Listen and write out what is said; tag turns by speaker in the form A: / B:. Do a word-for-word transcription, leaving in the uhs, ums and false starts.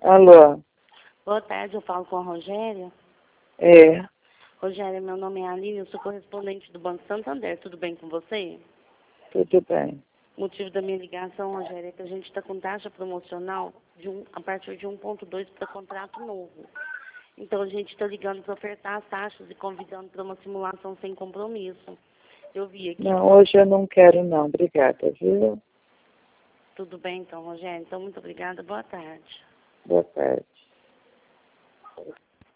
A: Alô?
B: Boa tarde, eu falo com a Rogéria.
A: É,
B: Rogéria, meu nome é Aline, eu sou correspondente do Banco Santander. Tudo bem com você?
A: tudo bem.
B: O motivo da minha ligação, Rogéria, é que a gente está com taxa promocional de um, a partir de um ponto dois para contrato novo. Então, a gente está ligando para ofertar as taxas e convidando para uma simulação sem compromisso. Eu vi aqui...
A: Não, hoje eu não quero não, obrigada, viu?
B: Tudo bem, então, Rogéria. Então, muito obrigada. Boa tarde.
A: Boa tarde.